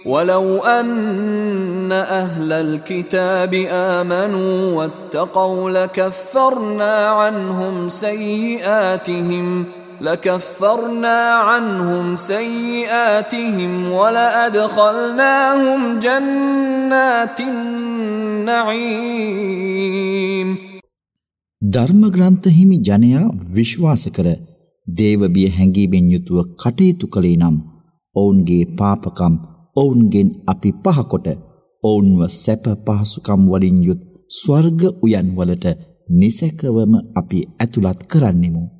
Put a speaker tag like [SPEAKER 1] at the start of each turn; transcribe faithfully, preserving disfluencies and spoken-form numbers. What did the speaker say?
[SPEAKER 1] ولو أن أهل الكتاب آمنوا واتقوا لكفرنا عنهم سيئاتهم لكفرنا عنهم سيئاتهم ولأدخلناهم جنات النعيم.
[SPEAKER 2] ධර්ම ග්‍රන්ථ හිමි ජනයා විශ්වාස කර දේව බිය හැඟීමෙන් යුතුව කටයුතු කළේ නම් ඔවුන්ගේ පාපකම් ඔවුන්ගෙන් අපි පහකොට ඔවුන්ව සැප පහසුකම් වලින් යුත් ස්වර්ග උයන් වලට නිසැකවම අපි ඇතුළත් කරන්නෙමු.